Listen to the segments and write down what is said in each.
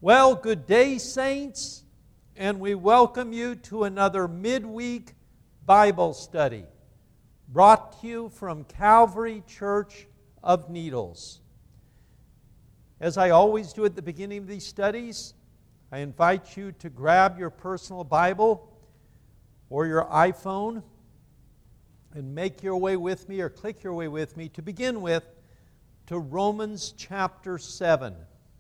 Well, good day, saints, and we welcome you to another midweek Bible study brought to you from Calvary Church of Needles. As I always do at the beginning of these studies, I invite you to grab your personal Bible or your iPhone and make your way with me or click your way with me to begin with to Romans chapter 7.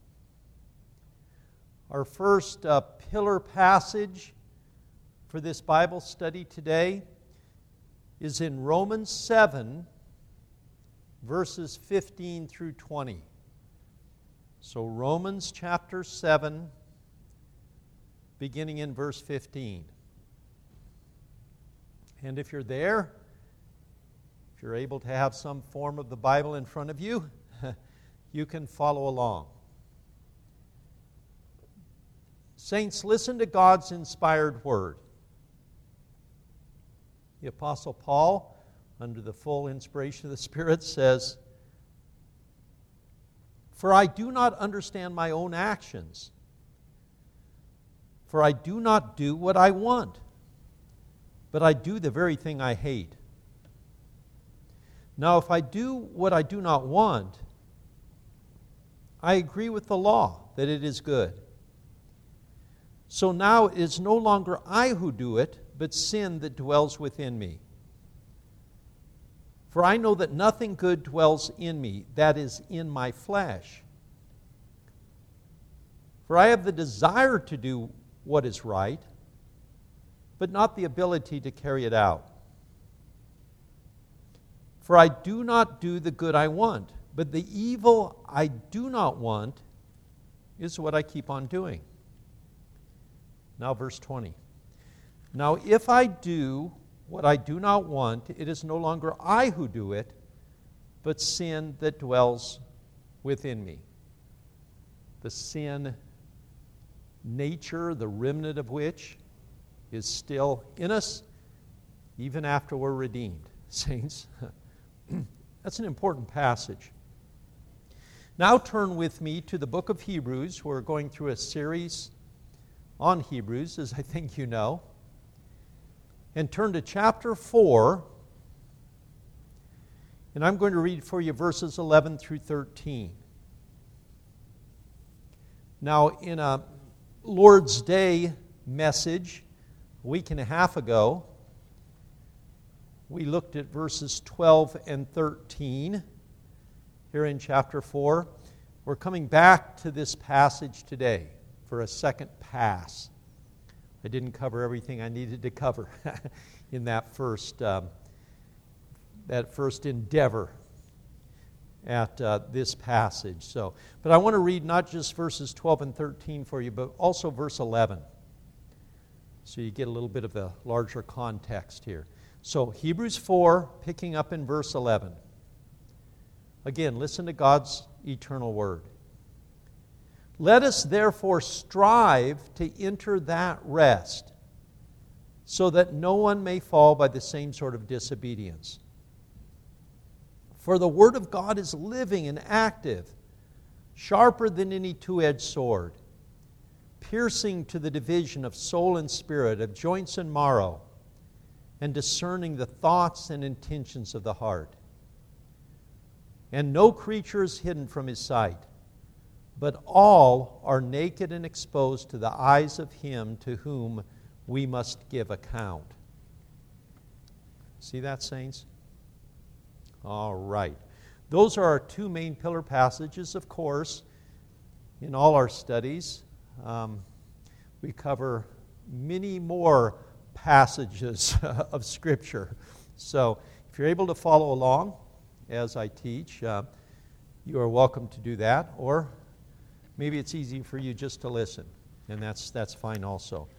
Our first pillar passage for this Bible study today is in Romans 7, verses 15 through 20. So Romans chapter 7, beginning in verse 15. And if you're there, if you're able to have some form of the Bible in front of you, you can follow along. Saints, listen to God's inspired word. The Apostle Paul, under the full inspiration of the Spirit, says, "For I do not understand my own actions, for I do not do what I want, but I do the very thing I hate. Now, if I do what I do not want, I agree with the law that it is good. So now it is no longer I who do it, but sin that dwells within me. For I know that nothing good dwells in me, that is, in my flesh. For I have the desire to do what is right, but not the ability to carry it out. For I do not do the good I want, but the evil I do not want is what I keep on doing." Now verse 20. "Now if I do what I do not want, it is no longer I who do it, but sin that dwells within me." The sin nature, the remnant of which is still in us, even after we're redeemed. Saints, that's an important passage. Now turn with me to the book of Hebrews. We're going through a series on Hebrews, as I think you know. And turn to chapter 4. And I'm going to read for you verses 11 through 13. Now, in a Lord's Day message a week and a half ago, we looked at verses 12 and 13 here in chapter 4. We're coming back to this passage today for a second pass. I didn't cover everything I needed to cover in that first endeavor at this passage. But I want to read not just verses 12 and 13 for you, but also verse 11, so you get a little bit of a larger context here. So Hebrews 4, picking up in verse 11. Again, listen to God's eternal word. "Let us therefore strive to enter that rest, so that no one may fall by the same sort of disobedience. For the word of God is living and active, sharper than any two-edged sword, piercing to the division of soul and spirit, of joints and marrow, and discerning the thoughts and intentions of the heart. And no creature is hidden from his sight, but all are naked and exposed to the eyes of him to whom we must give account." See that, saints? All right. Those are our two main pillar passages, of course, in all our studies. We cover many more passages of Scripture. So if you're able to follow along as I teach, you are welcome to do that, or maybe it's easy for you just to listen, and that's fine also.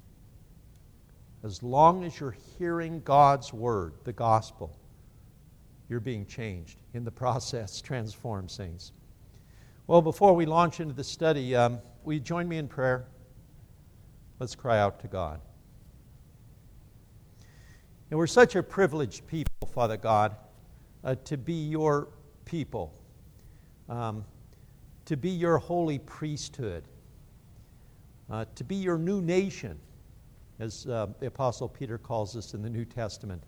As long as you're hearing God's word, the gospel, you're being changed in the process, transformed, saints. Well, before we launch into the study, will you join me in prayer? Let's cry out to God. And we're such a privileged people, Father God, to be your people, to be your holy priesthood, to be your new nation, as the Apostle Peter calls us in the New Testament.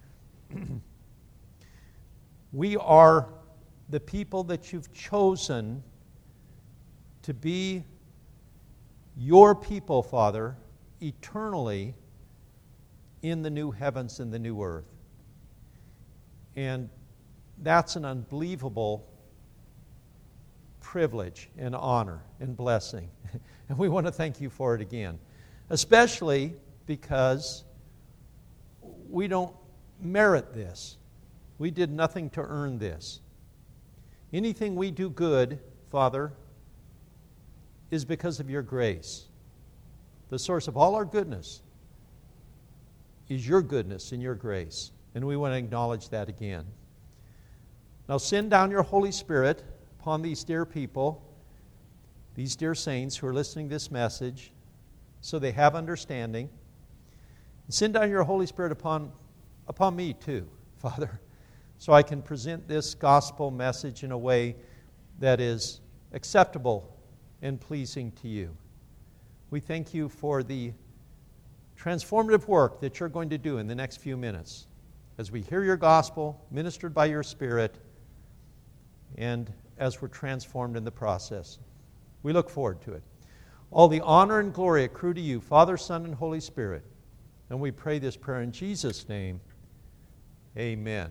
We are the people that you've chosen to be your people, Father, eternally in the new heavens and the new earth. And that's an unbelievable privilege and honor and blessing. And we want to thank you for it again, especially because we don't merit this. We did nothing to earn this. Anything we do good, Father, is because of your grace. The source of all our goodness is your goodness and your grace. And we want to acknowledge that again. Now send down your Holy Spirit upon these dear people, these dear saints who are listening to this message, so they have understanding. And send down your Holy Spirit upon me too, Father, so I can present this gospel message in a way that is acceptable and pleasing to you. We thank you for the transformative work that you're going to do in the next few minutes as we hear your gospel ministered by your Spirit and as we're transformed in the process. We look forward to it. All the honor and glory accrue to you, Father, Son, and Holy Spirit. And we pray this prayer in Jesus' name. Amen.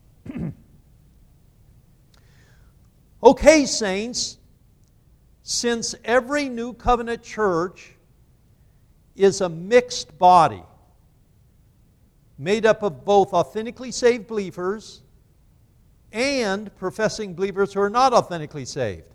Okay, saints, since every New Covenant church is a mixed body, made up of both authentically saved believers and professing believers who are not authentically saved.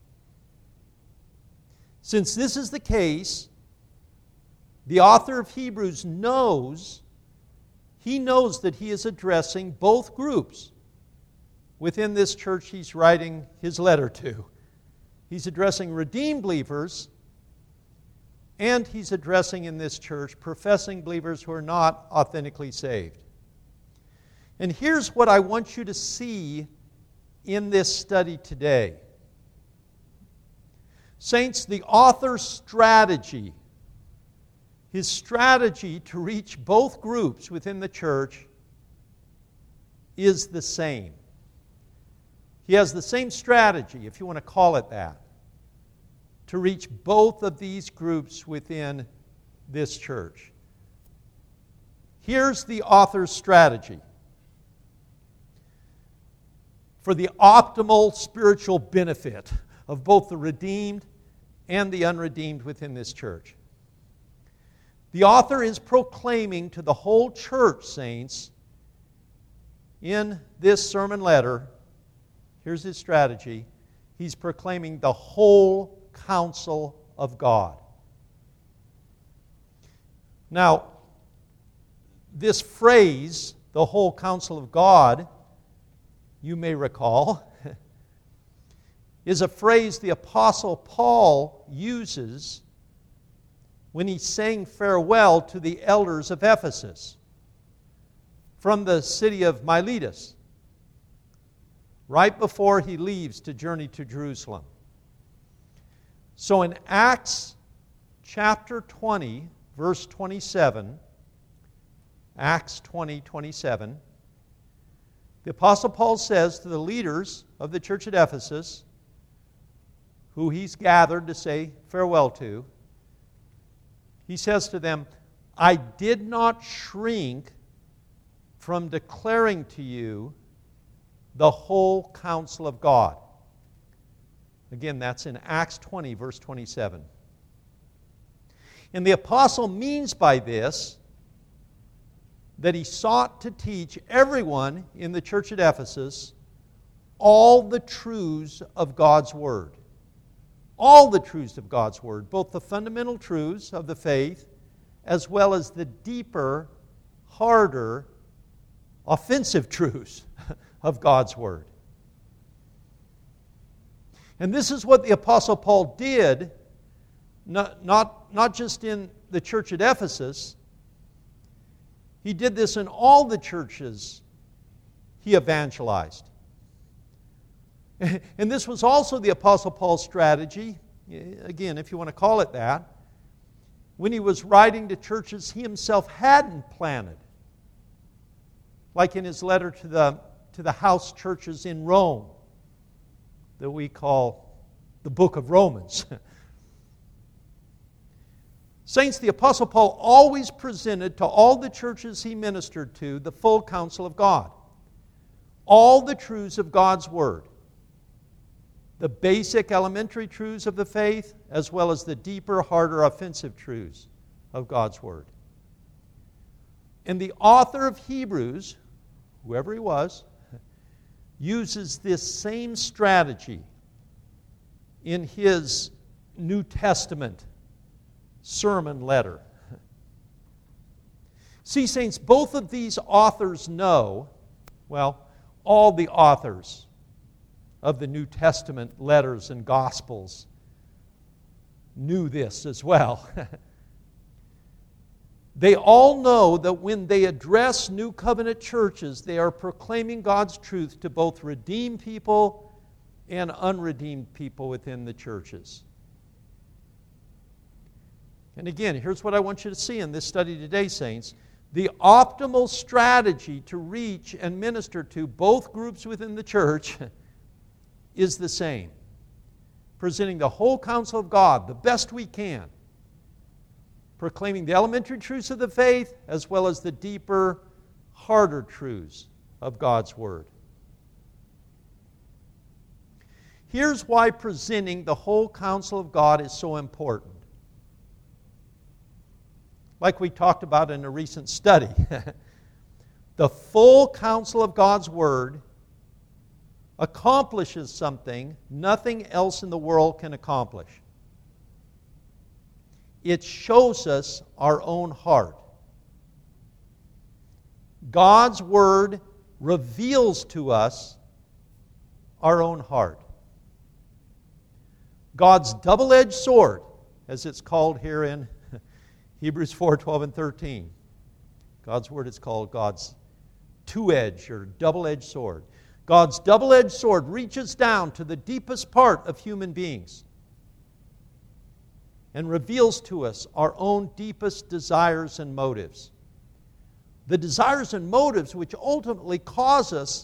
Since this is the case, the author of Hebrews knows that he is addressing both groups within this church he's writing his letter to. He's addressing redeemed believers, and he's addressing in this church professing believers who are not authentically saved. And here's what I want you to see in this study today. Saints, the author's strategy, his strategy to reach both groups within the church is the same. He has the same strategy, if you want to call it that, to reach both of these groups within this church. Here's the author's strategy for the optimal spiritual benefit of both the redeemed and the unredeemed within this church. The author is proclaiming to the whole church, saints, in this sermon letter, here's his strategy, he's proclaiming the whole counsel of God. Now, this phrase, the whole counsel of God, you may recall, is a phrase the Apostle Paul uses when he's saying farewell to the elders of Ephesus from the city of Miletus, right before he leaves to journey to Jerusalem. So in Acts chapter 20, verse 27, Acts 20:27, the Apostle Paul says to the leaders of the church at Ephesus, who he's gathered to say farewell to, he says to them, I did not shrink from declaring to you the whole counsel of God. Again, that's in Acts 20, verse 27. And the apostle means by this that he sought to teach everyone in the church at Ephesus all the truths of God's Word. All the truths of God's Word, both the fundamental truths of the faith as well as the deeper, harder, offensive truths of God's Word. And this is what the Apostle Paul did, not just in the church at Ephesus. He did this in all the churches he evangelized. And this was also the Apostle Paul's strategy, again, if you want to call it that, when he was writing to churches he himself hadn't planted. Like in his letter to the house churches in Rome that we call the book of Romans. Saints, the Apostle Paul always presented to all the churches he ministered to the full counsel of God. All the truths of God's Word. The basic elementary truths of the faith, as well as the deeper, harder, offensive truths of God's Word. And the author of Hebrews, whoever he was, uses this same strategy in his New Testament sermon letter. See, saints, both of these authors know, well, all the authors of the New Testament letters and Gospels knew this as well. They all know that when they address New Covenant churches, they are proclaiming God's truth to both redeemed people and unredeemed people within the churches. And again, here's what I want you to see in this study today, saints. The optimal strategy to reach and minister to both groups within the church is the same. Presenting the whole counsel of God the best we can. Proclaiming the elementary truths of the faith as well as the deeper, harder truths of God's Word. Here's why presenting the whole counsel of God is so important. Like we talked about in a recent study, the full counsel of God's Word accomplishes something nothing else in the world can accomplish. It shows us our own heart. God's Word reveals to us our own heart. God's double-edged sword, as it's called here in Hebrews 4:12 and 13. God's Word is called God's two-edged or double-edged sword. God's double-edged sword reaches down to the deepest part of human beings and reveals to us our own deepest desires and motives. The desires and motives which ultimately cause us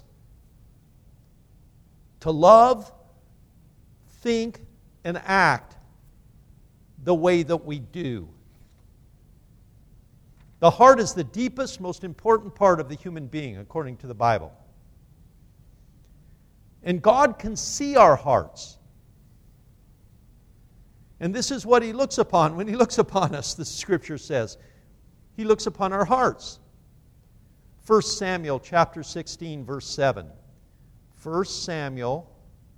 to love, think, and act the way that we do. The heart is the deepest, most important part of the human being, according to the Bible. And God can see our hearts. And this is what He looks upon. When He looks upon us, the Scripture says, He looks upon our hearts. 1 Samuel chapter 16, verse 7. 1 Samuel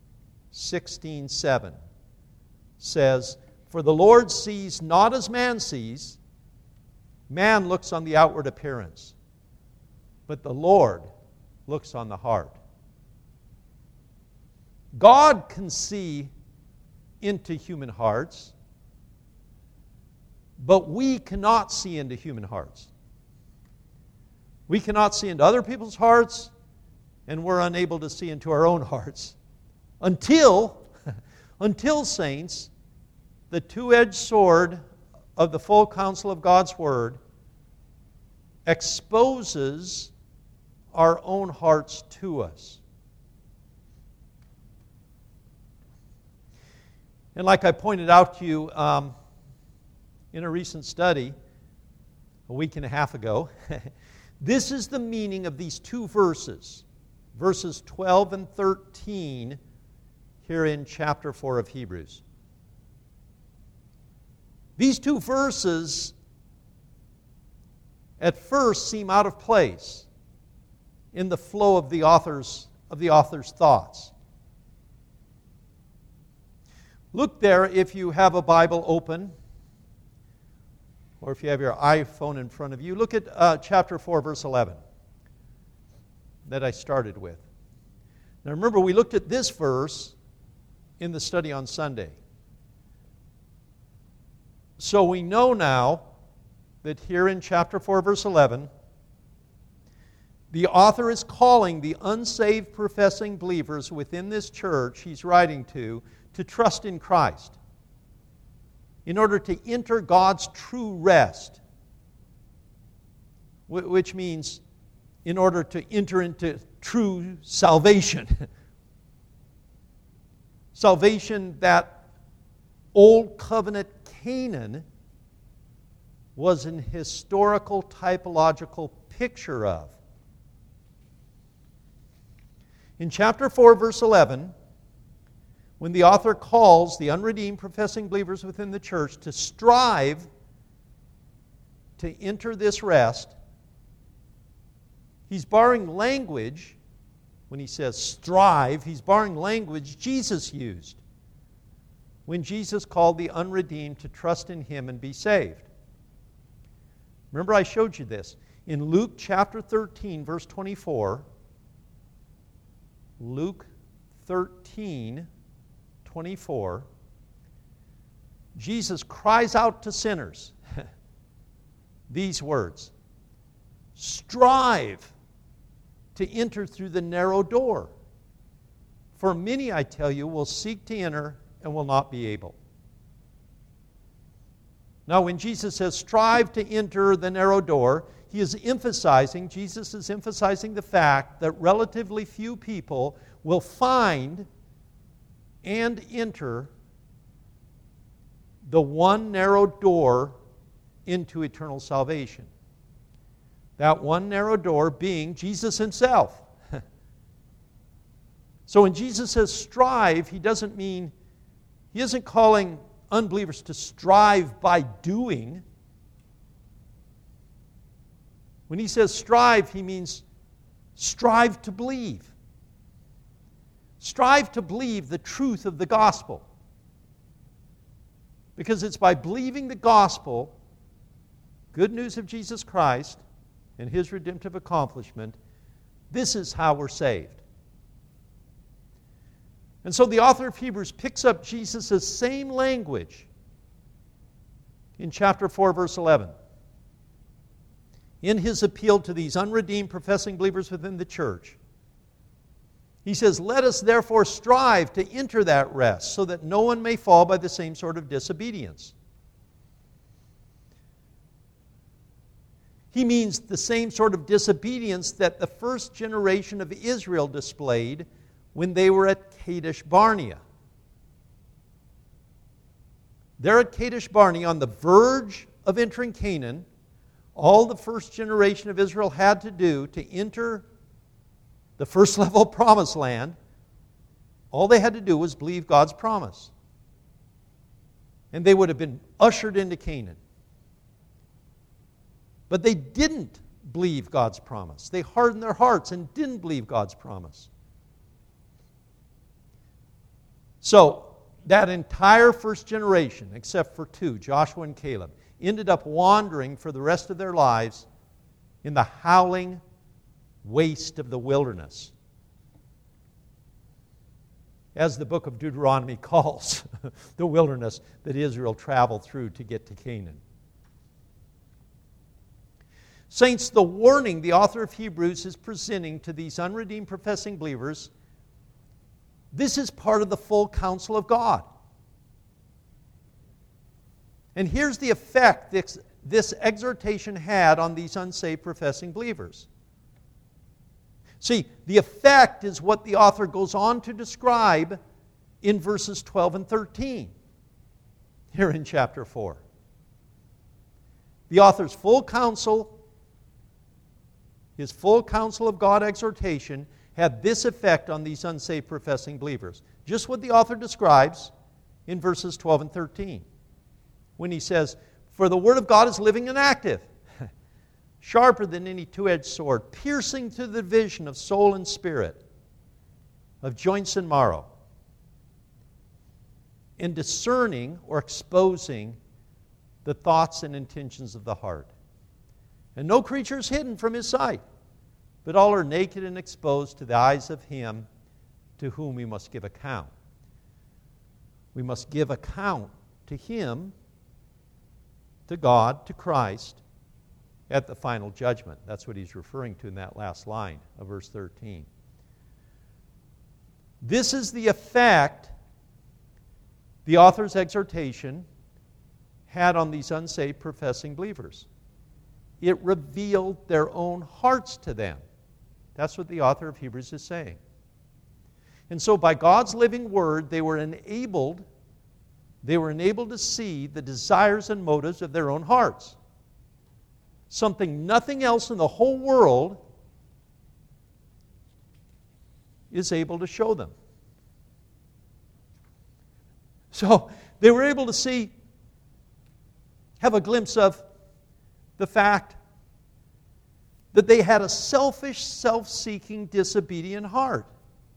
16:7 says, "For the Lord sees not as man sees. Man looks on the outward appearance, but the Lord looks on the heart." God can see into human hearts, but we cannot see into human hearts. We cannot see into other people's hearts, and we're unable to see into our own hearts until, saints, the two-edged sword of the full counsel of God's Word exposes our own hearts to us. And like I pointed out to you in a recent study a week and a half ago, this is the meaning of these two verses, verses 12 and 13 here in chapter 4 of Hebrews. These two verses at first seem out of place in the flow of the author's thoughts. Look there if you have a Bible open, or if you have your iPhone in front of you. Look at chapter 4, verse 11 that I started with. Now remember, we looked at this verse in the study on Sunday. So we know now that here in chapter 4, verse 11, the author is calling the unsaved professing believers within this church he's writing to trust in Christ. in order to enter God's true rest, which means in order to enter into true salvation. Salvation that Old Covenant Canaan was an historical, typological picture of. In chapter 4, verse 11, when the author calls the unredeemed professing believers within the church to strive to enter this rest, he's borrowing language. When he says strive, he's borrowing language Jesus used when Jesus called the unredeemed to trust in him and be saved. Remember, I showed you this. In Luke chapter 13, verse 24, Luke 13, 24, Jesus cries out to sinners these words, "Strive to enter through the narrow door. For many, I tell you, will seek to enter and will not be able." Now, when Jesus says, strive to enter the narrow door, Jesus is emphasizing the fact that relatively few people will find and enter the one narrow door into eternal salvation. That one narrow door being Jesus himself. So when Jesus says strive, he isn't calling unbelievers to strive by doing. When he says strive, he means strive to believe. Strive to believe the truth of the gospel. Because it's by believing the gospel, good news of Jesus Christ and his redemptive accomplishment, this is how we're saved. And so the author of Hebrews picks up Jesus' same language in chapter 4, verse 11. In his appeal to these unredeemed professing believers within the church, he says, "Let us therefore strive to enter that rest, so that no one may fall by the same sort of disobedience." He means the same sort of disobedience that the first generation of Israel displayed when they were at Kadesh Barnea. They're at Kadesh Barnea on the verge of entering Canaan. All the first generation of Israel had to do to enter the first level promised land, all they had to do was believe God's promise. And they would have been ushered into Canaan. But they didn't believe God's promise. They hardened their hearts and didn't believe God's promise. So, that entire first generation, except for two, Joshua and Caleb, ended up wandering for the rest of their lives in the howling waste of the wilderness, as the book of Deuteronomy calls the wilderness that Israel traveled through to get to Canaan. Saints, the warning the author of Hebrews is presenting to these unredeemed professing believers, this is part of the full counsel of God. And here's the effect this exhortation had on these unsaved professing believers. See, the effect is what the author goes on to describe in verses 12 and 13 here in chapter 4. The author's full counsel, his full counsel of God exhortation, had this effect on these unsaved professing believers. Just what the author describes in verses 12 and 13. When he says, "For the word of God is living and active, sharper than any two-edged sword, piercing to the division of soul and spirit, of joints and marrow, and discerning or exposing the thoughts and intentions of the heart. And no creature is hidden from his sight, but all are naked and exposed to the eyes of him to whom we must give account." We must give account to him, to God, to Christ, at the final judgment. That's what he's referring to in that last line of verse 13. This is the effect the author's exhortation had on these unsaved professing believers. It revealed their own hearts to them. That's what the author of Hebrews is saying. And so by God's living word, they were enabled to see the desires and motives of their own hearts. Something nothing else in the whole world is able to show them. So they were able to have a glimpse of the fact that they had a selfish, self-seeking, disobedient heart.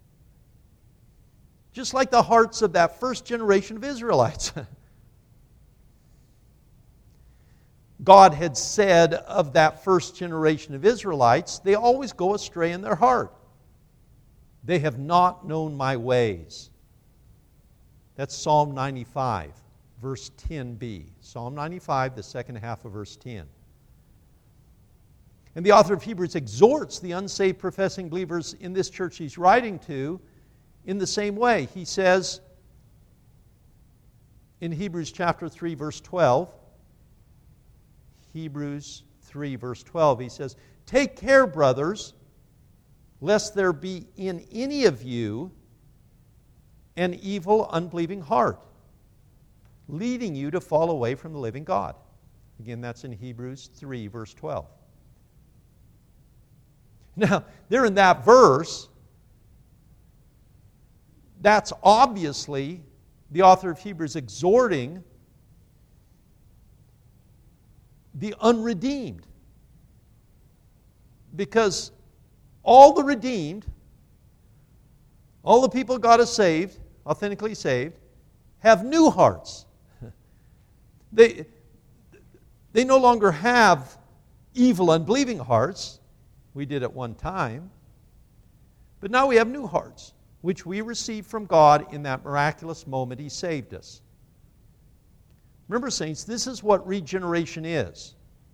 Just like the hearts of that first generation of Israelites. God had said of that first generation of Israelites, they always go astray in their heart. They have not known my ways. That's Psalm 95, verse 10b. Psalm 95, the second half of verse 10. And the author of Hebrews exhorts the unsaved professing believers in this church he's writing to in the same way. He says in Hebrews chapter 3, verse 12, Hebrews 3, verse 12, he says, "Take care, brothers, lest there be in any of you an evil, unbelieving heart, leading you to fall away from the living God." Again, that's in Hebrews 3, verse 12. Now, there in that verse, that's obviously the author of Hebrews exhorting the unredeemed. Because all the redeemed, all the people God has saved, authentically saved, have new hearts. They no longer have evil, unbelieving hearts. We did at one time. But now we have new hearts, which we received from God in that miraculous moment He saved us. Remember, saints, this is what regeneration is.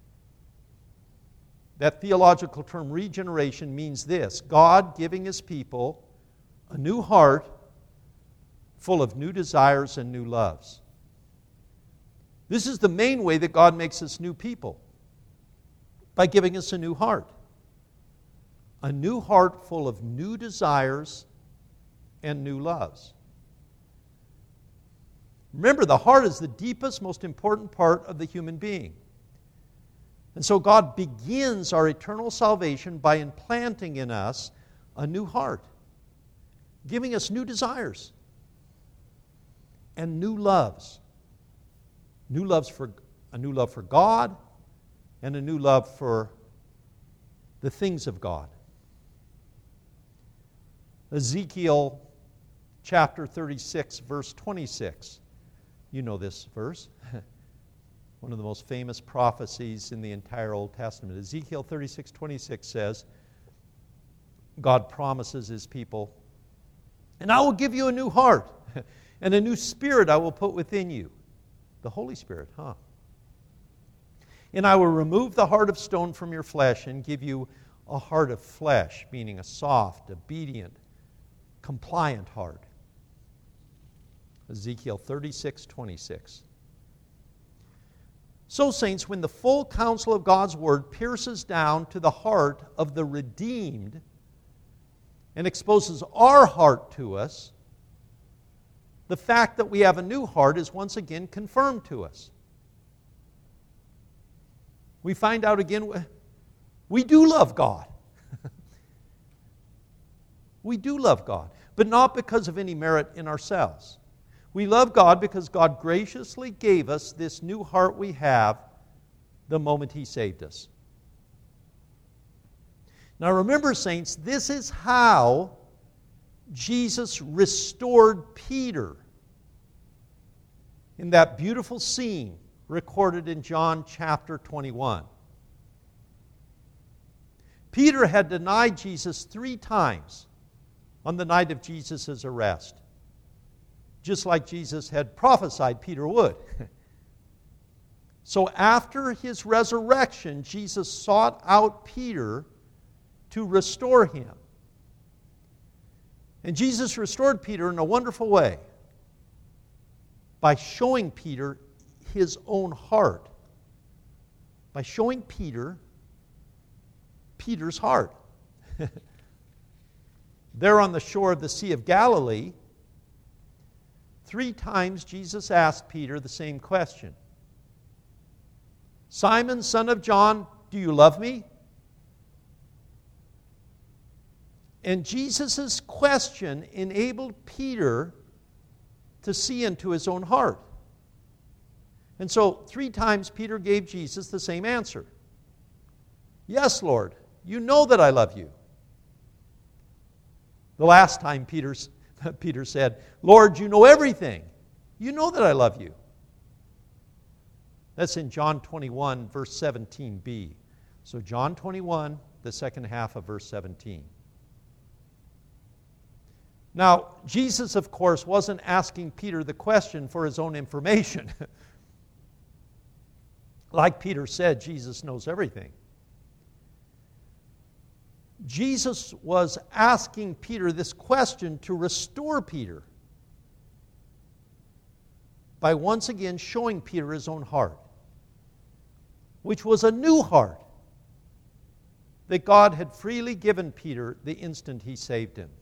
That theological term regeneration means this: God giving His people a new heart full of new desires and new loves. This is the main way that God makes us new people, by giving us a new heart. A new heart full of new desires and new loves. Remember, the heart is the deepest, most important part of the human being. And so God begins our eternal salvation by implanting in us a new heart, giving us new desires and new loves. A new love for God and a new love for the things of God. Ezekiel chapter 36, verse 26. You know this verse. One of the most famous prophecies in the entire Old Testament. Ezekiel 36, 26 says, God promises His people, "And I will give you a new heart, and a new spirit I will put within you." The Holy Spirit, "And I will remove the heart of stone from your flesh and give you a heart of flesh," meaning a soft, obedient, compliant heart. Ezekiel 36, 26. So, saints, when the full counsel of God's Word pierces down to the heart of the redeemed and exposes our heart to us, the fact that we have a new heart is once again confirmed to us. We find out again, we do love God. We do love God, but not because of any merit in ourselves. We love God because God graciously gave us this new heart we have the moment He saved us. Now remember, saints, this is how Jesus restored Peter in that beautiful scene recorded in John chapter 21. Peter had denied Jesus 3 times on the night of Jesus' arrest, just like Jesus had prophesied Peter would. So after His resurrection, Jesus sought out Peter to restore him. And Jesus restored Peter in a wonderful way by showing Peter his own heart by showing Peter's heart. There on the shore of the Sea of Galilee, 3 times Jesus asked Peter the same question. Simon, son of John, do you love me? And Jesus' question enabled Peter to see into his own heart. And so 3 times Peter gave Jesus the same answer. Yes, Lord, you know that I love you. The last time Peter said, Lord, you know everything. You know that I love you. That's in John 21, verse 17b. So John 21, the second half of verse 17. Now, Jesus, of course, wasn't asking Peter the question for his own information. Like Peter said, Jesus knows everything. Jesus was asking Peter this question to restore Peter by once again showing Peter his own heart, which was a new heart that God had freely given Peter the instant he saved him.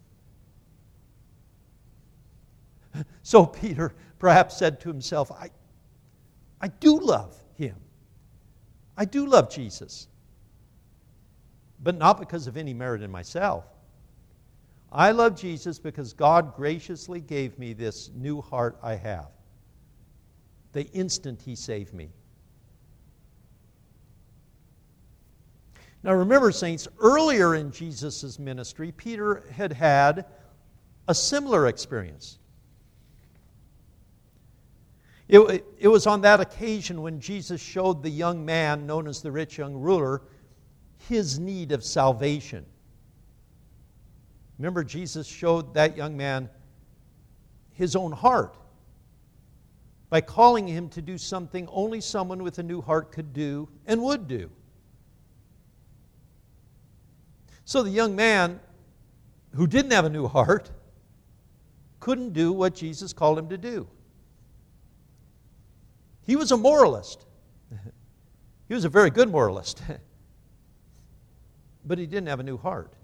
So Peter perhaps said to himself, I do love him. I do love Jesus. But not because of any merit in myself. I love Jesus because God graciously gave me this new heart I have, the instant he saved me. Now remember, saints, earlier in Jesus' ministry, Peter had had a similar experience. It was on that occasion when Jesus showed the young man, known as the rich young ruler, his need of salvation. Remember, Jesus showed that young man his own heart by calling him to do something only someone with a new heart could do and would do. So the young man who didn't have a new heart couldn't do what Jesus called him to do. He was a moralist. He was a very good moralist. But he didn't have a new heart.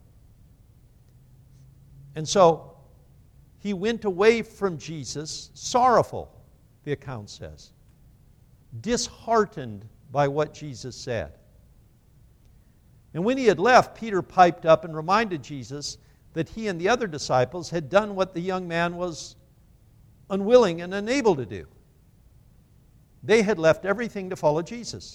And so he went away from Jesus sorrowful, the account says, disheartened by what Jesus said. And when he had left, Peter piped up and reminded Jesus that he and the other disciples had done what the young man was unwilling and unable to do. They had left everything to follow Jesus.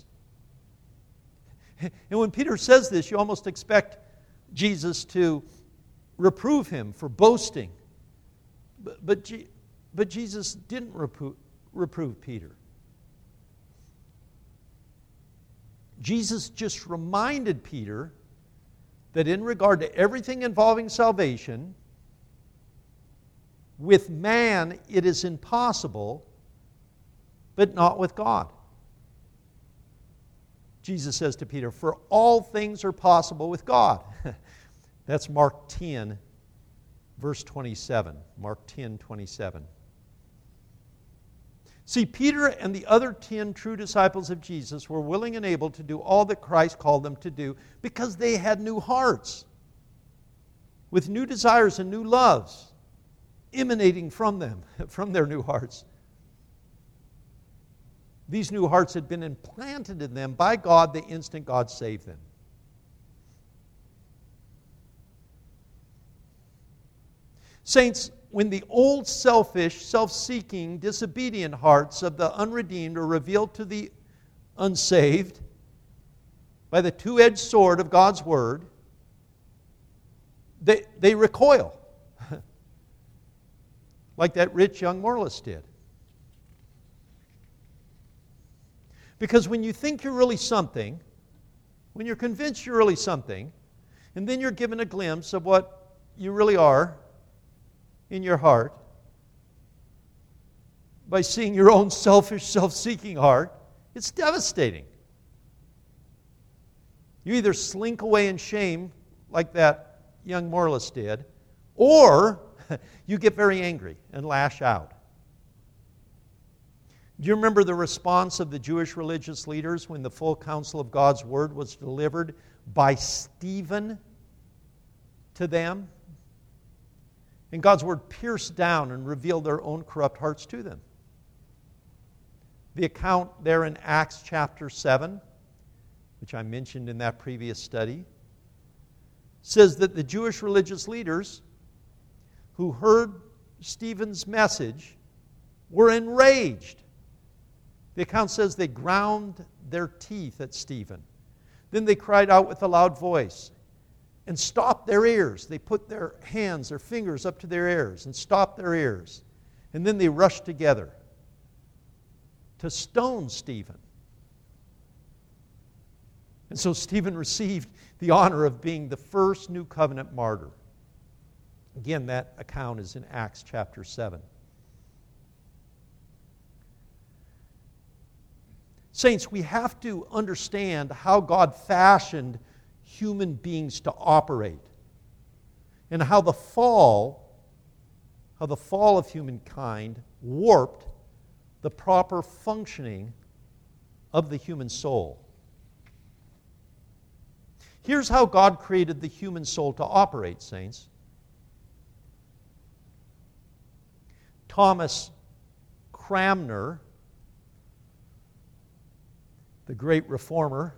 And when Peter says this, you almost expect Jesus to reprove him for boasting. But Jesus didn't reprove Peter. Jesus just reminded Peter that in regard to everything involving salvation, with man it is impossible, but not with God. Jesus says to Peter, for all things are possible with God. That's Mark 10, verse 27. Mark 10, 27. See, Peter and the other 10 true disciples of Jesus were willing and able to do all that Christ called them to do because they had new hearts with new desires and new loves emanating from them, from their new hearts. These new hearts had been implanted in them by God the instant God saved them. Saints, when the old selfish, self-seeking, disobedient hearts of the unredeemed are revealed to the unsaved by the two-edged sword of God's Word, they recoil, like that rich young moralist did. Because when you think you're really something, when you're convinced you're really something, and then you're given a glimpse of what you really are in your heart, by seeing your own selfish, self-seeking heart, it's devastating. You either slink away in shame like that young moralist did, or you get very angry and lash out. Do you remember the response of the Jewish religious leaders when the full counsel of God's word was delivered by Stephen to them? And God's word pierced down and revealed their own corrupt hearts to them. The account there in Acts chapter 7, which I mentioned in that previous study, says that the Jewish religious leaders who heard Stephen's message were enraged. The account says they ground their teeth at Stephen. Then they cried out with a loud voice and stopped their ears. They put their hands, their fingers up to their ears and stopped their ears. And then they rushed together to stone Stephen. And so Stephen received the honor of being the first New Covenant martyr. Again, that account is in Acts chapter 7. Saints, we have to understand how God fashioned human beings to operate and how the fall of humankind warped the proper functioning of the human soul. Here's how God created the human soul to operate, saints. Thomas Cranmer, the great reformer,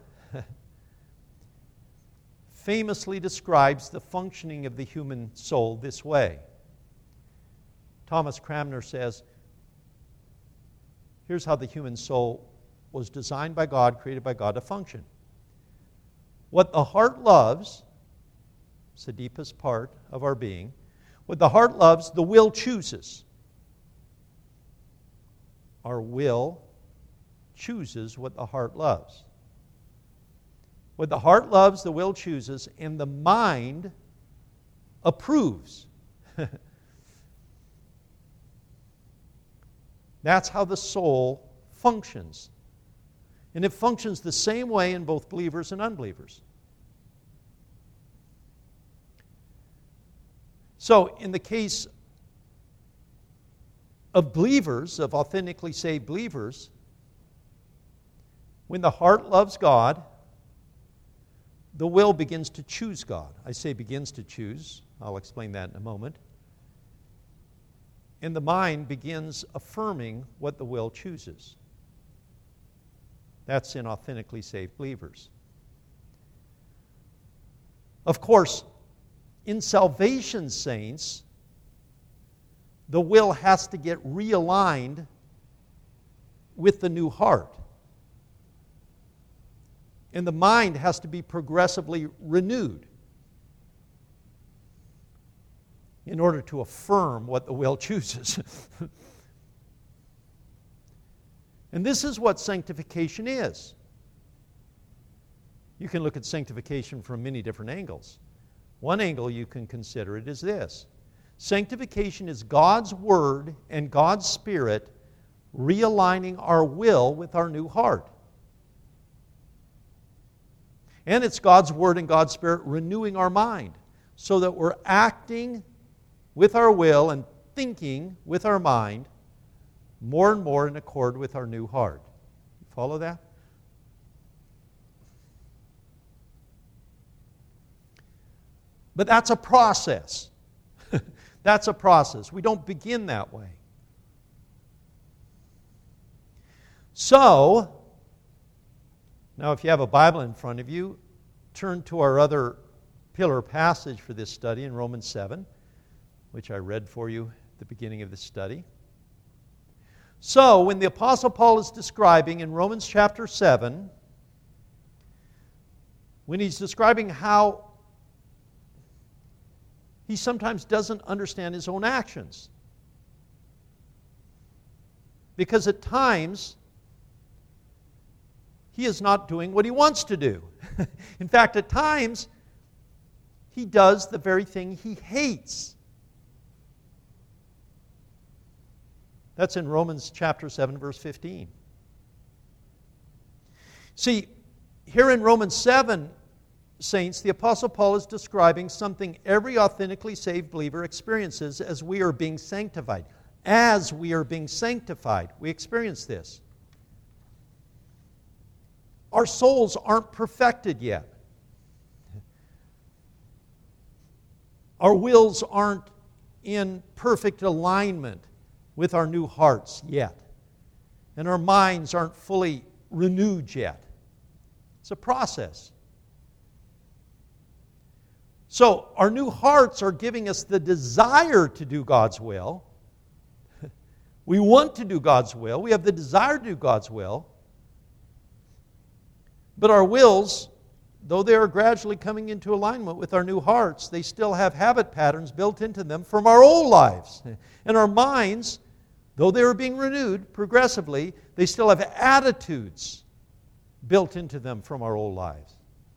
famously describes the functioning of the human soul this way. Thomas Cranmer says, here's how the human soul was designed by God, created by God to function. What the heart loves, it's the deepest part of our being, what the heart loves, the will chooses. Our will chooses what the heart loves. What the heart loves, the will chooses, and the mind approves. That's how the soul functions. And it functions the same way in both believers and unbelievers. So, in the case of believers, of authentically saved believers, when the heart loves God, the will begins to choose God. I say begins to choose. I'll explain that in a moment. And the mind begins affirming what the will chooses. That's in authentically saved believers. Of course, in salvation, saints, the will has to get realigned with the new heart. And the mind has to be progressively renewed in order to affirm what the will chooses. And this is what sanctification is. You can look at sanctification from many different angles. One angle you can consider it is this. Sanctification is God's Word and God's Spirit realigning our will with our new heart. And it's God's Word and God's Spirit renewing our mind so that we're acting with our will and thinking with our mind more and more in accord with our new heart. Follow that? But that's a process. That's a process. We don't begin that way. So, now if you have a Bible in front of you, turn to our other pillar passage for this study in Romans 7, which I read for you at the beginning of this study. So, when the Apostle Paul is describing in Romans chapter 7, when he's describing how he sometimes doesn't understand his own actions. Because at times, he is not doing what he wants to do. In fact, at times, he does the very thing he hates. That's in Romans chapter 7, verse 15. See, here in Romans 7, saints, the Apostle Paul is describing something every authentically saved believer experiences as we are being sanctified. as we are being sanctified. We experience this. Our souls aren't perfected yet. Our wills aren't in perfect alignment with our new hearts yet. And our minds aren't fully renewed yet. It's a process. So our new hearts are giving us the desire to do God's will. We want to do God's will. We have the desire to do God's will. But our wills, though they are gradually coming into alignment with our new hearts, they still have habit patterns built into them from our old lives. And our minds, though they are being renewed progressively, they still have attitudes built into them from our old lives.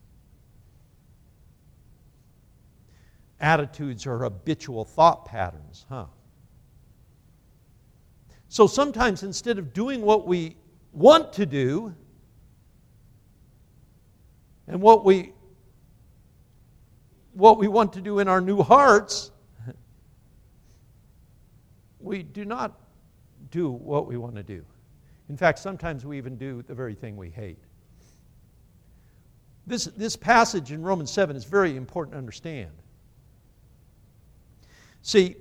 Attitudes are habitual thought patterns, So sometimes instead of doing what we want to do, and what we want to do in our new hearts, we do not do what we want to do. In fact, sometimes we even do the very thing we hate. This passage in Romans 7 is very important to understand. See,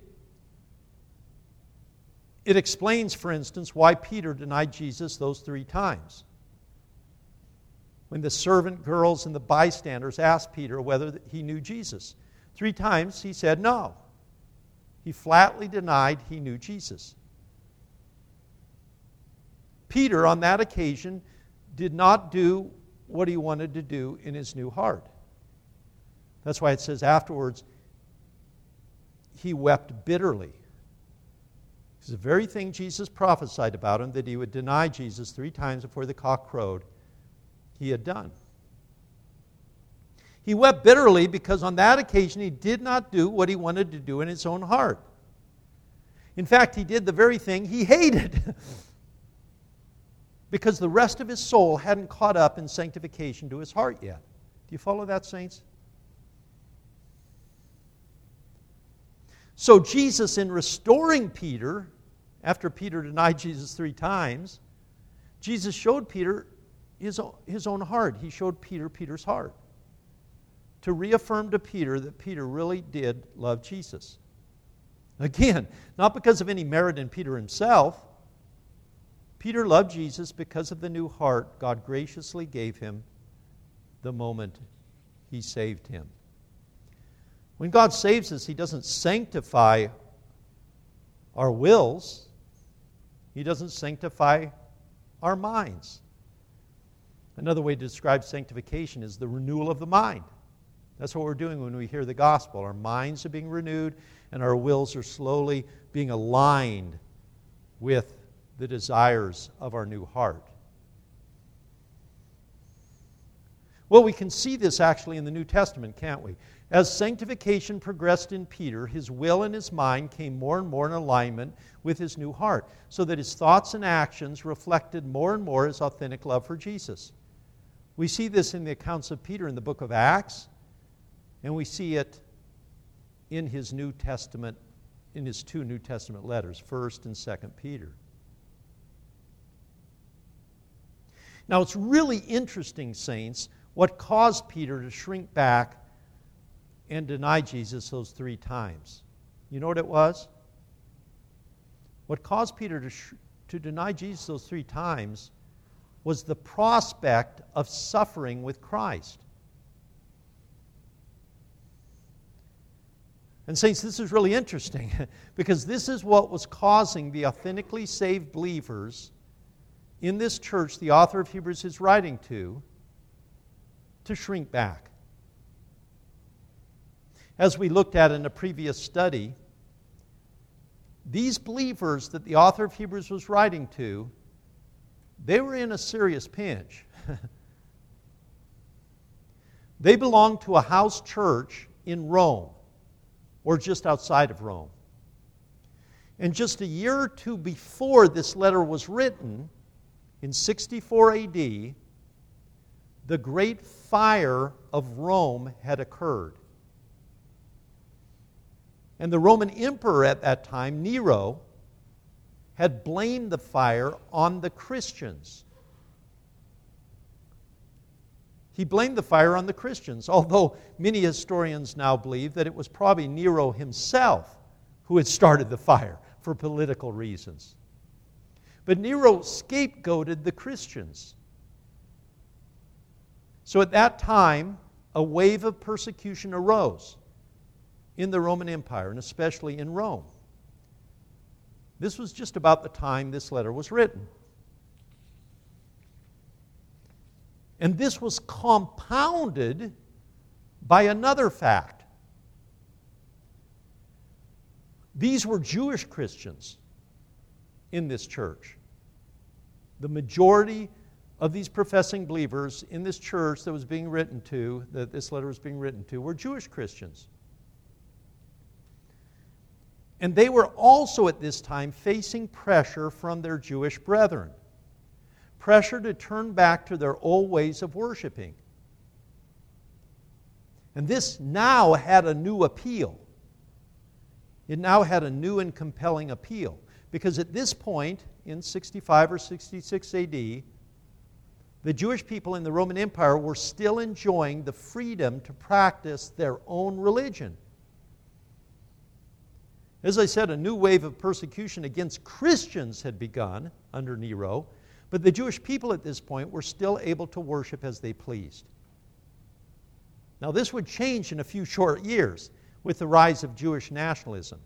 it explains, for instance, why Peter denied Jesus those 3 times. When the servant girls and the bystanders asked Peter whether he knew Jesus. 3 times he said no. He flatly denied he knew Jesus. Peter, on that occasion, did not do what he wanted to do in his new heart. That's why it says afterwards, he wept bitterly. It's the very thing Jesus prophesied about him, that he would deny Jesus 3 times before the cock crowed, he had done. He wept bitterly because on that occasion he did not do what he wanted to do in his own heart. In fact, he did the very thing he hated because the rest of his soul hadn't caught up in sanctification to his heart yet. Do you follow that, saints? So Jesus, in restoring Peter, after Peter denied Jesus 3 times, Jesus showed Peter his own heart. He showed Peter's heart, to reaffirm to Peter that Peter really did love Jesus. Again, not because of any merit in Peter himself. Peter loved Jesus because of the new heart God graciously gave him the moment he saved him. When God saves us, He doesn't sanctify our wills. He doesn't sanctify our minds. Another way to describe sanctification is the renewal of the mind. That's what we're doing when we hear the gospel. Our minds are being renewed and our wills are slowly being aligned with the desires of our new heart. Well, we can see this actually in the New Testament, can't we? As sanctification progressed in Peter, his will and his mind came more and more in alignment with his new heart, so that his thoughts and actions reflected more and more his authentic love for Jesus. We see this in the accounts of Peter in the book of Acts, and we see it in his New Testament, in his 2 New Testament letters, 1st and 2nd Peter. Now, it's really interesting, saints, what caused Peter to shrink back and deny Jesus those 3 times. You know what it was? What caused Peter to deny Jesus those 3 times was the prospect of suffering with Christ. And saints, this is really interesting because this is what was causing the authentically saved believers in this church the author of Hebrews is writing to shrink back. As we looked at in a previous study, these believers that the author of Hebrews was writing to, they were in a serious pinch. They belonged to a house church in Rome, or just outside of Rome. And just a year or 2 before this letter was written, in 64 AD, the great fire of Rome had occurred. And the Roman emperor at that time, Nero, had blamed the fire on the Christians. He blamed the fire on the Christians, although many historians now believe that it was probably Nero himself who had started the fire for political reasons. But Nero scapegoated the Christians. So at that time, a wave of persecution arose in the Roman Empire, and especially in Rome. This was just about the time this letter was written. And this was compounded by another fact. These were Jewish Christians in this church. The majority of these professing believers in this church that was being written to, that this letter was being written to, were Jewish Christians. And they were also at this time facing pressure from their Jewish brethren. Pressure to turn back to their old ways of worshiping. And this now had a new appeal. It now had a new and compelling appeal. Because at this point, in 65 or 66 AD, the Jewish people in the Roman Empire were still enjoying the freedom to practice their own religion. As I said, a new wave of persecution against Christians had begun under Nero, but the Jewish people at this point were still able to worship as they pleased. Now, this would change in a few short years with the rise of Jewish nationalism.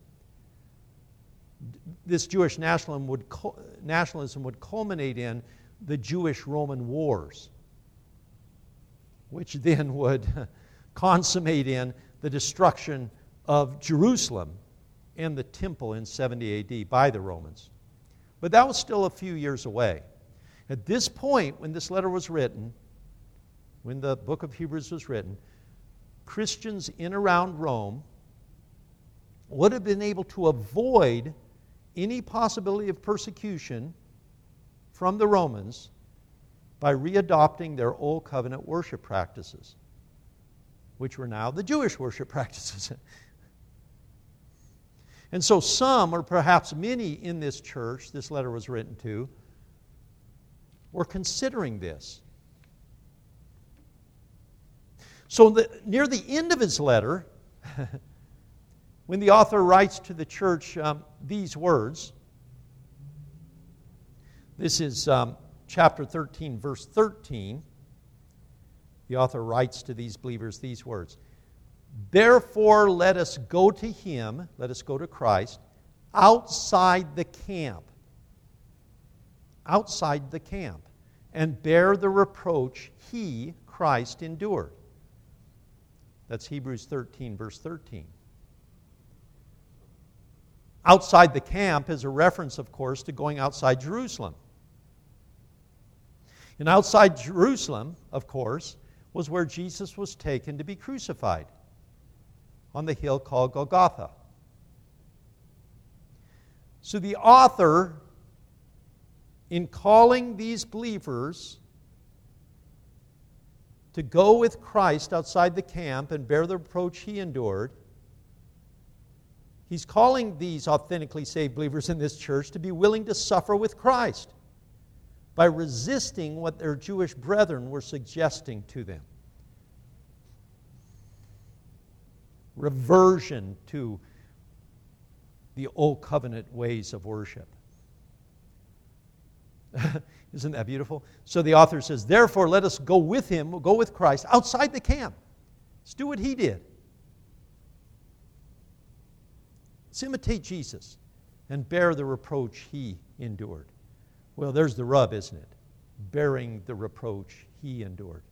This Jewish nationalism would culminate in the Jewish-Roman Wars, which then would consummate in the destruction of Jerusalem and the temple in 70 AD by the Romans. But that was still a few years away. At this point, when this letter was written, when the book of Hebrews was written, Christians in around Rome would have been able to avoid any possibility of persecution from the Romans by readopting their old covenant worship practices, which were now the Jewish worship practices. And so some, or perhaps many in this church this letter was written to, were considering this. So near the end of his letter, when the author writes to the church these words, this is chapter 13, verse 13. The author writes to these believers these words: "Therefore let us go to Him," let us go to Christ, "outside the camp," "and bear the reproach He," Christ, "endured." That's Hebrews 13, verse 13. Outside the camp is a reference, of course, to going outside Jerusalem. And outside Jerusalem, of course, was where Jesus was taken to be crucified, on the hill called Golgotha. So the author, in calling these believers to go with Christ outside the camp and bear the reproach He endured, he's calling these authentically saved believers in this church to be willing to suffer with Christ by resisting what their Jewish brethren were suggesting to them. Reversion to the old covenant ways of worship. Isn't that beautiful? So the author says, therefore let us go with Him, go with Christ, outside the camp. Let's do what He did. Let's imitate Jesus and bear the reproach He endured. Well, there's the rub, isn't it? Bearing the reproach He endured.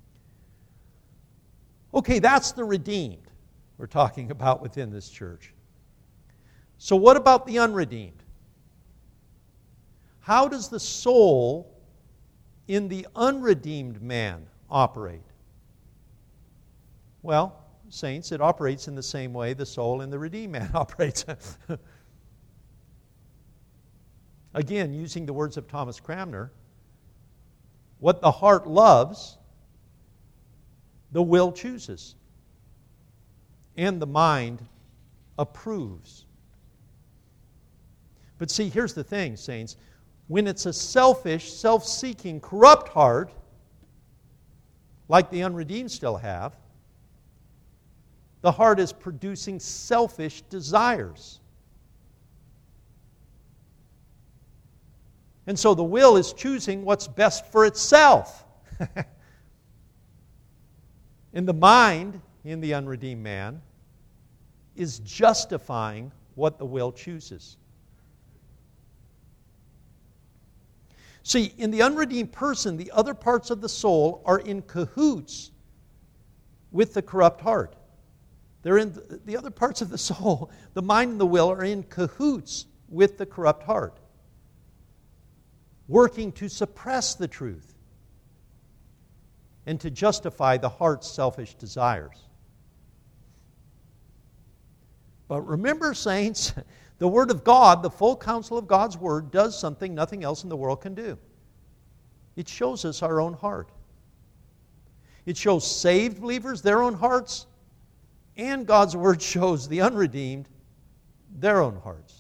Okay, that's the redeemed we're talking about within this church. So what about the unredeemed? How does the soul in the unredeemed man operate? Well, saints, it operates in the same way the soul in the redeemed man operates. Again, using the words of Thomas Cranmer, what the heart loves, the will chooses, and the mind approves. But see, here's the thing, saints. When it's a selfish, self-seeking, corrupt heart, like the unredeemed still have, the heart is producing selfish desires. And so the will is choosing what's best for itself. And the mind, in the unredeemed man, is justifying what the will chooses. See, in the unredeemed person, the other parts of the soul are in cahoots with the corrupt heart. They're in the other parts of the soul, the mind and the will, are in cahoots with the corrupt heart, working to suppress the truth and to justify the heart's selfish desires. But remember, saints, the Word of God, the full counsel of God's Word, does something nothing else in the world can do. It shows us our own heart. It shows saved believers their own hearts, and God's Word shows the unredeemed their own hearts.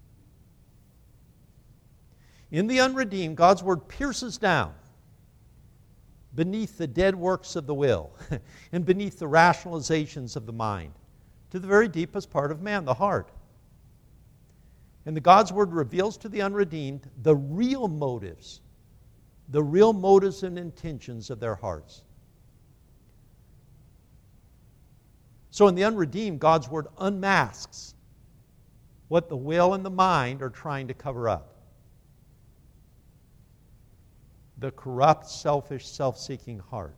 In the unredeemed, God's Word pierces down beneath the dead works of the will and beneath the rationalizations of the mind to the very deepest part of man, the heart. And the God's Word reveals to the unredeemed the real motives and intentions of their hearts. So in the unredeemed, God's Word unmasks what the will and the mind are trying to cover up. The corrupt, selfish, self-seeking heart.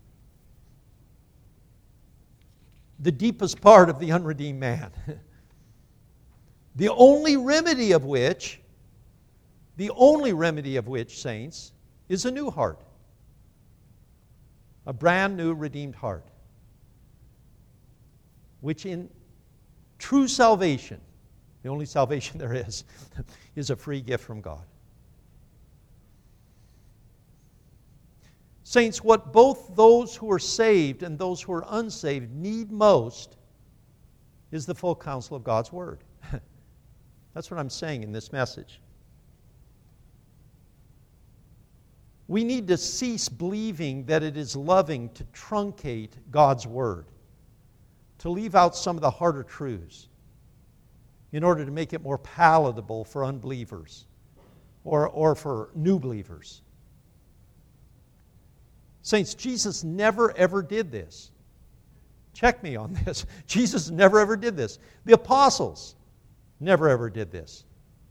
The deepest part of the unredeemed man. The only remedy of which, saints, is a new heart. A brand new redeemed heart. Which in true salvation, the only salvation there is a free gift from God. Saints, what both those who are saved and those who are unsaved need most is the full counsel of God's Word. That's what I'm saying in this message. We need to cease believing that it is loving to truncate God's Word, to leave out some of the harder truths in order to make it more palatable for unbelievers or for new believers. Saints, Jesus never ever did this. Check me on this. Jesus never ever did this. The apostles never ever did this.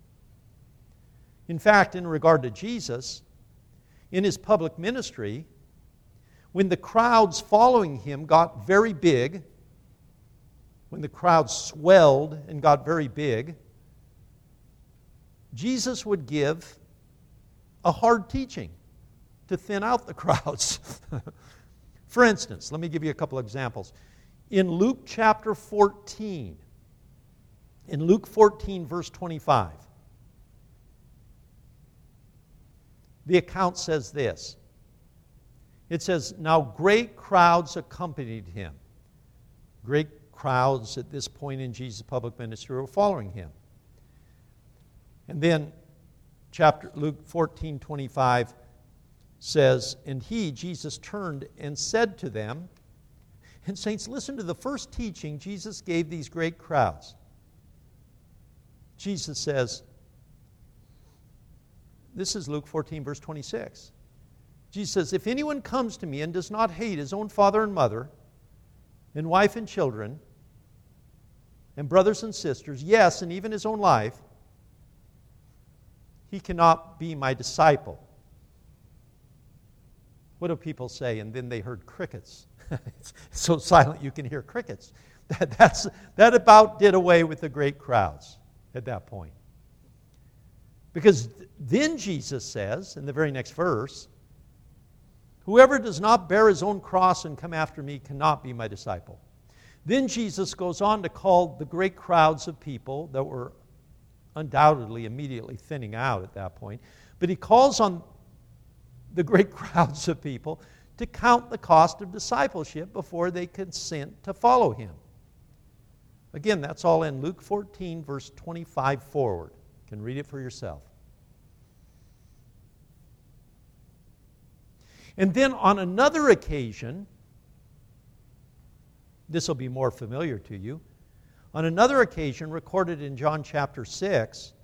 In fact, in regard to Jesus, in his public ministry, when the crowds following him got very big, when the crowds swelled and got very big, Jesus would give a hard teaching to thin out the crowds. For instance, let me give you a couple examples. In Luke chapter 14, in Luke 14, verse 25, the account says this. It says, "Now great crowds accompanied him." Great crowds at this point in Jesus' public ministry were following him. And then Luke 14:25 says, "And he," Jesus, "turned and said to them," and saints, listen to the first teaching Jesus gave these great crowds. Jesus says, this is Luke 14, verse 26. Jesus says, "If anyone comes to me and does not hate his own father and mother, and wife and children, and brothers and sisters, yes, and even his own life, he cannot be my disciple." What do people say? And then they heard crickets. It's so silent you can hear crickets. That about did away with the great crowds at that point. Because then Jesus says, in the very next verse, "Whoever does not bear his own cross and come after me cannot be my disciple." Then Jesus goes on to call the great crowds of people that were undoubtedly immediately thinning out at that point, but he calls on the great crowds of people to count the cost of discipleship before they consent to follow him. Again, that's all in Luke 14, verse 25 forward. You can read it for yourself. And then on another occasion, this will be more familiar to you, on another occasion recorded in John chapter 6,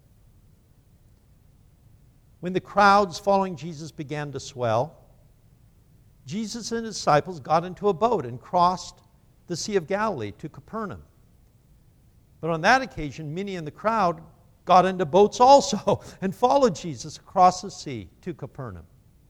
when the crowds following Jesus began to swell, Jesus and his disciples got into a boat and crossed the Sea of Galilee to Capernaum. But on that occasion, many in the crowd got into boats also and followed Jesus across the sea to Capernaum.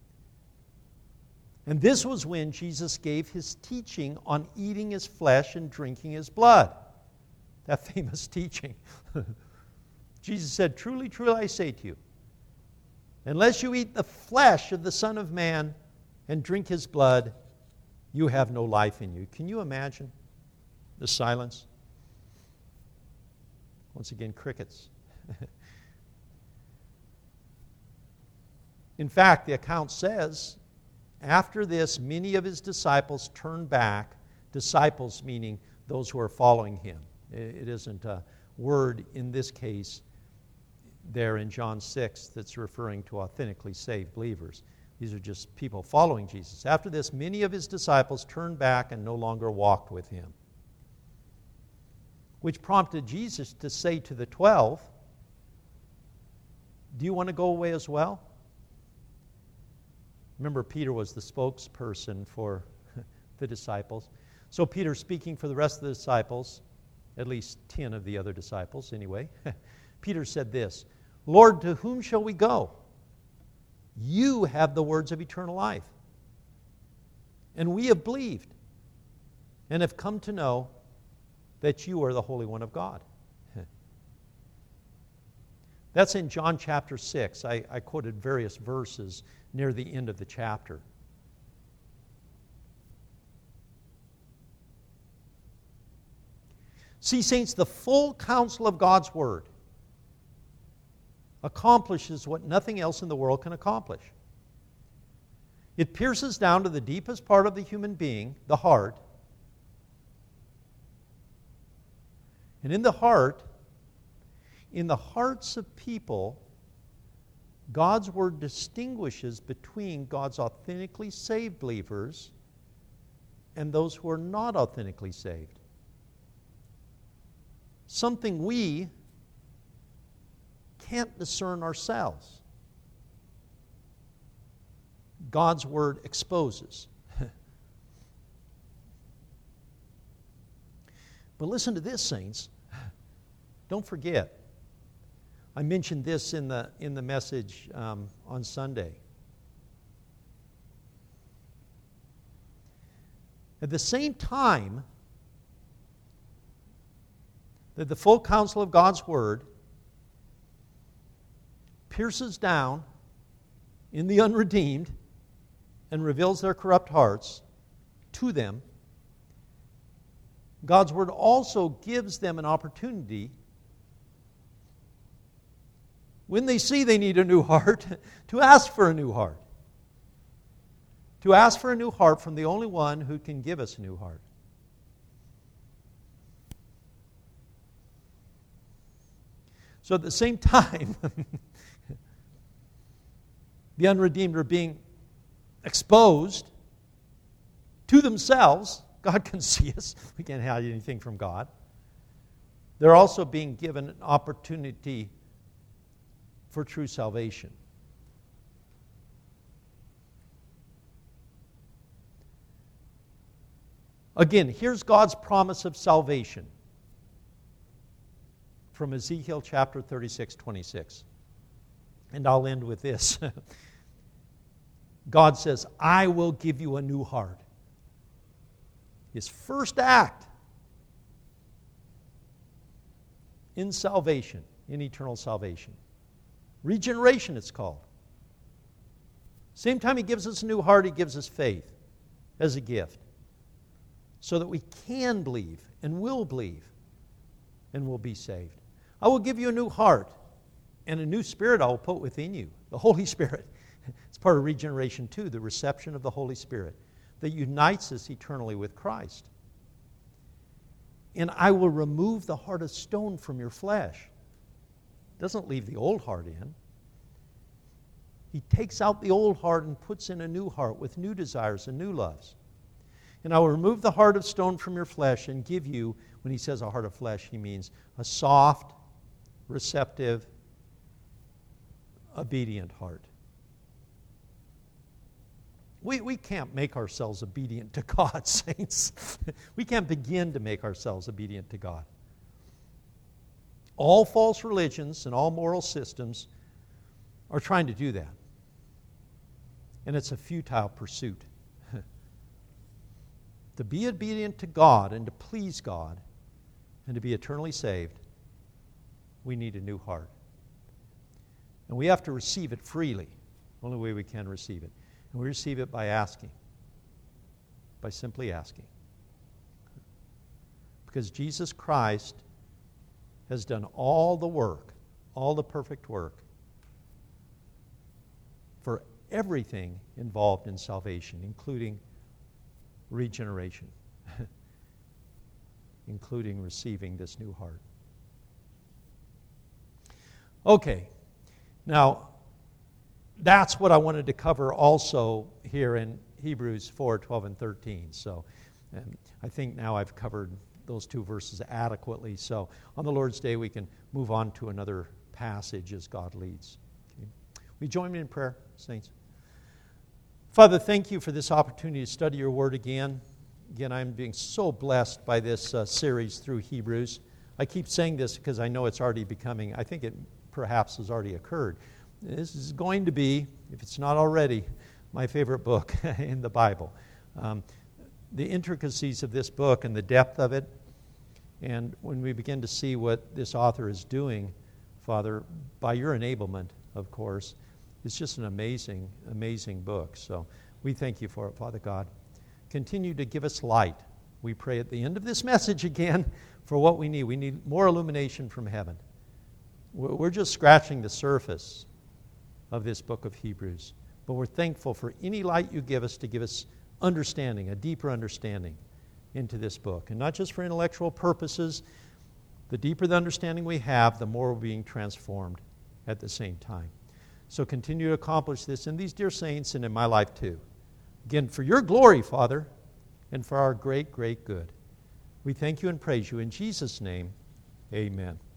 And this was when Jesus gave his teaching on eating his flesh and drinking his blood. That famous teaching. Jesus said, "Truly, truly, I say to you, unless you eat the flesh of the Son of Man and drink his blood, you have no life in you." Can you imagine the silence? Once again, crickets. In fact, the account says, after this, many of his disciples turned back. Disciples meaning those who are following him. It isn't a word in this case there in John 6 that's referring to authentically saved believers. These are just people following Jesus. After this, many of his disciples turned back and no longer walked with him, which prompted Jesus to say to the 12, "Do you want to go away as well?" Remember, Peter was the spokesperson for the disciples. So Peter, speaking for the rest of the disciples, at least 10 of the other disciples anyway, Peter said this, "Lord, to whom shall we go? You have the words of eternal life. And we have believed and have come to know that you are the Holy One of God." That's in John chapter 6. I quoted various verses near the end of the chapter. See, saints, the full counsel of God's Word accomplishes what nothing else in the world can accomplish. It pierces down to the deepest part of the human being, the heart. And in the heart, in the hearts of people, God's Word distinguishes between God's authentically saved believers and those who are not authentically saved. Something we can't discern ourselves. God's Word exposes. But listen to this, saints. Don't forget. I mentioned this in the message on Sunday. At the same time that the full counsel of God's Word pierces down in the unredeemed and reveals their corrupt hearts to them, God's Word also gives them an opportunity, when they see they need a new heart, to ask for a new heart. To ask for a new heart from the only one who can give us a new heart. So at the same time, the unredeemed are being exposed to themselves. God can see us. We can't hide anything from God. They're also being given an opportunity for true salvation. Again, here's God's promise of salvation from Ezekiel chapter 36:26. And I'll end with this. God says, "I will give you a new heart." His first act in salvation, in eternal salvation. Regeneration, it's called. Same time He gives us a new heart, He gives us faith as a gift, so that we can believe and will believe and will be saved. I will give you a new heart, and a new spirit I will put within you, the Holy Spirit. It's part of regeneration too, the reception of the Holy Spirit that unites us eternally with Christ. And I will remove the heart of stone from your flesh. Doesn't leave the old heart in. He takes out the old heart and puts in a new heart with new desires and new loves. And I will remove the heart of stone from your flesh and give you, when he says a heart of flesh, he means a soft, receptive, obedient heart. We can't make ourselves obedient to God, saints. We can't begin to make ourselves obedient to God. All false religions and all moral systems are trying to do that. And it's a futile pursuit. To be obedient to God and to please God and to be eternally saved, we need a new heart. And we have to receive it freely. The only way we can receive it. And we receive it by asking. By simply asking. Because Jesus Christ has done all the work, all the perfect work, for everything involved in salvation, including regeneration, including receiving this new heart. Okay, now that's what I wanted to cover also here in Hebrews 4, 12, and 13. So I think now I've covered those two verses adequately. So on the Lord's Day, we can move on to another passage as God leads. Okay. Will you join me in prayer, saints? Father, thank you for this opportunity to study your word again. Again, I'm being so blessed by this series through Hebrews. I keep saying this because I know it's already becoming, I think it perhaps has already occurred. This is going to be, if it's not already, my favorite book in the Bible. The intricacies of this book and the depth of it, and when we begin to see what this author is doing, Father, by your enablement, of course, it's just an amazing, amazing book. So we thank you for it, Father God. Continue to give us light. We pray at the end of this message again for what we need. We need more illumination from heaven. We're just scratching the surface of this book of Hebrews. But we're thankful for any light you give us to give us understanding, a deeper understanding into this book. And not just for intellectual purposes. The deeper the understanding we have, the more we're being transformed at the same time. So continue to accomplish this in these dear saints and in my life too. Again, for your glory, Father, and for our great, great good. We thank you and praise you. In Jesus' name, amen.